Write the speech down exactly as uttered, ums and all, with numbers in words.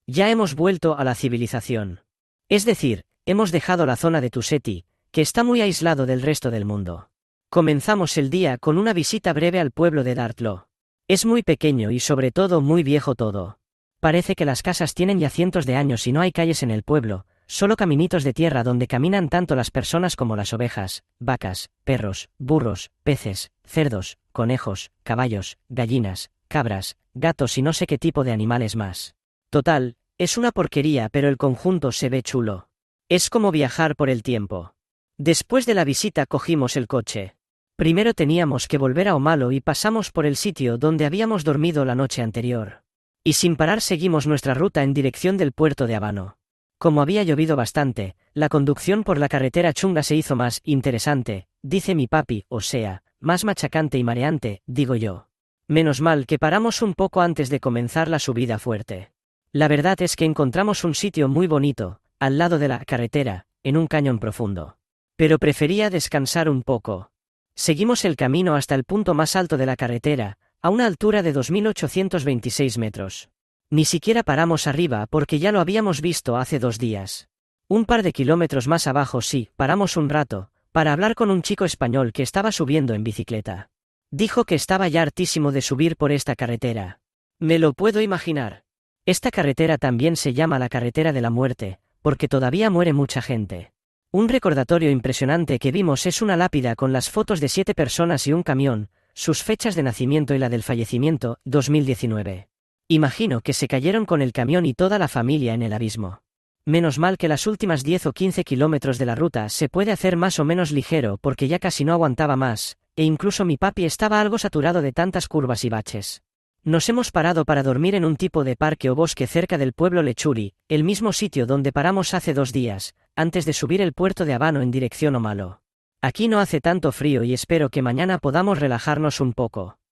Ya hemos vuelto a la civilización. Es decir, hemos dejado la zona de Tuseti, que está muy aislado del resto del mundo. Comenzamos el día con una visita breve al pueblo de Dartlo. Es muy pequeño y sobre todo muy viejo todo. Parece que las casas tienen ya cientos de años y no hay calles en el pueblo, solo caminitos de tierra donde caminan tanto las personas como las ovejas, vacas, perros, burros, peces, cerdos, conejos, caballos, gallinas, cabras, gatos y no sé qué tipo de animales más. Total, es una porquería, pero el conjunto se ve chulo. Es como viajar por el tiempo. Después de la visita cogimos el coche. Primero teníamos que volver a Omalo y pasamos por el sitio donde habíamos dormido la noche anterior. Y sin parar seguimos nuestra ruta en dirección del puerto de Habano. Como había llovido bastante, la conducción por la carretera chunga se hizo más interesante, dice mi papi, o sea, más machacante y mareante, digo yo. Menos mal que paramos un poco antes de comenzar la subida fuerte. La verdad es que encontramos un sitio muy bonito, al lado de la carretera, en un cañón profundo. Pero prefería descansar un poco. Seguimos el camino hasta el punto más alto de la carretera, a una altura de dos mil ochocientos veintiséis metros. Ni siquiera paramos arriba porque ya lo habíamos visto hace dos días. Un par de kilómetros más abajo sí, paramos un rato, para hablar con un chico español que estaba subiendo en bicicleta. Dijo que estaba ya hartísimo de subir por esta carretera. Me lo puedo imaginar. Esta carretera también se llama la carretera de la muerte, porque todavía muere mucha gente. Un recordatorio impresionante que vimos es una lápida con las fotos de siete personas y un camión, sus fechas de nacimiento y la del fallecimiento, dos mil diecinueve. Imagino que se cayeron con el camión y toda la familia en el abismo. Menos mal que las últimas diez o quince kilómetros de la ruta se puede hacer más o menos ligero porque ya casi no aguantaba más, e incluso mi papi estaba algo saturado de tantas curvas y baches. Nos hemos parado para dormir en un tipo de parque o bosque cerca del pueblo Lechuri, el mismo sitio donde paramos hace dos días, antes de subir el puerto de Habano en dirección Omalo. Aquí no hace tanto frío y espero que mañana podamos relajarnos un poco.